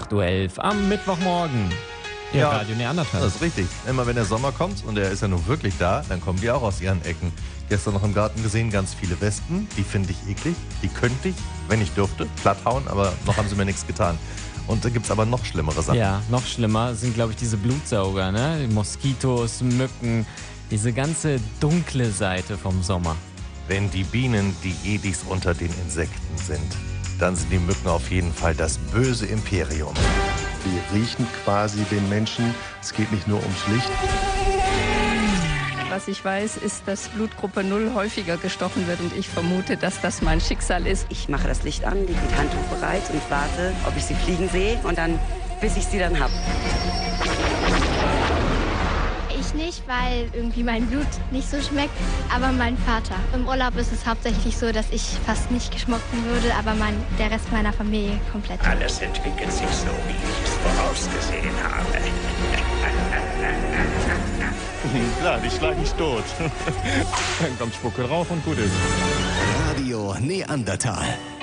8:11 Uhr am Mittwochmorgen. Der Radio Neandertal. Das ist richtig. Immer wenn der Sommer kommt, und der ist ja nun wirklich da, dann kommen die auch aus ihren Ecken. Gestern noch im Garten gesehen, ganz viele Wespen. Die finde ich eklig. Die könnte ich, wenn ich dürfte, platthauen, aber noch haben sie mir nichts getan. Und da gibt es aber noch schlimmere Sachen. Ja, noch schlimmer sind, glaube ich, diese Blutsauger, ne? Die Moskitos, Mücken, diese ganze dunkle Seite vom Sommer. Wenn die Bienen die Jedis unter den Insekten sind, dann sind die Mücken auf jeden Fall das böse Imperium. Die riechen quasi den Menschen. Es geht nicht nur ums Licht. Was ich weiß, ist, dass Blutgruppe 0 häufiger gestochen wird und ich vermute, dass das mein Schicksal ist. Ich mache das Licht an, lege die Handtuch bereit und warte, ob ich sie fliegen sehe und dann, bis ich sie dann habe. Ich nicht, weil irgendwie mein Blut nicht so schmeckt, aber mein Vater. Im Urlaub ist es hauptsächlich so, dass ich fast nicht geschmocken würde, aber der Rest meiner Familie komplett. Alles entwickelt sich so, wie ich es vorausgesehen habe. Klar, die schlage ich tot. Dann kommt Spucke drauf und gut ist. Radio Neandertal.